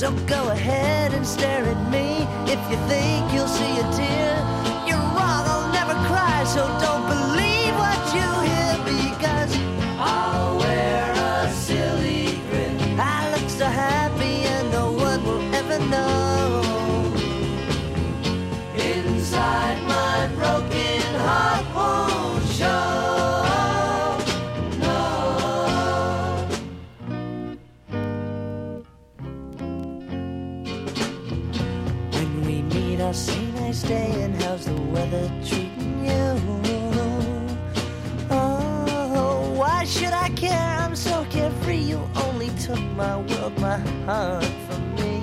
So go ahead and stare at me. If you think you'll see a tear, you're wrong, I'll never cry. So don't believe what you hear, because I'll wear a silly grin. I look so happy and no one will ever know. Inside my broken heart won't show. I'll say nice day and how's the weather treating you? Oh, why should I care? I'm so carefree. You only took my world, my heart from me.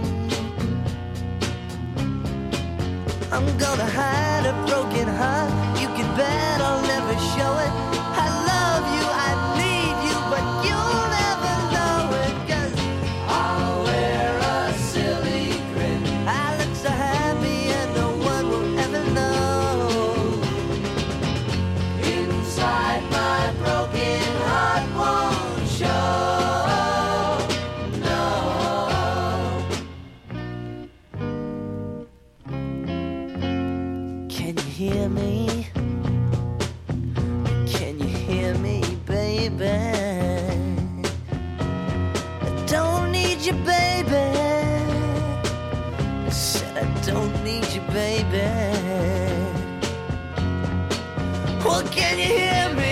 I'm gonna hide a broken heart. You can bet I'll never show it. I love you, I need you, but you'll never know it. 'Cause I'll wear a silly grin. I look so happy and no one will ever know. Inside my broken heart won't show. No. Can you hear me? Can you hear me, baby? I don't need you, baby. I said I don't need you, baby. Well, can you hear me?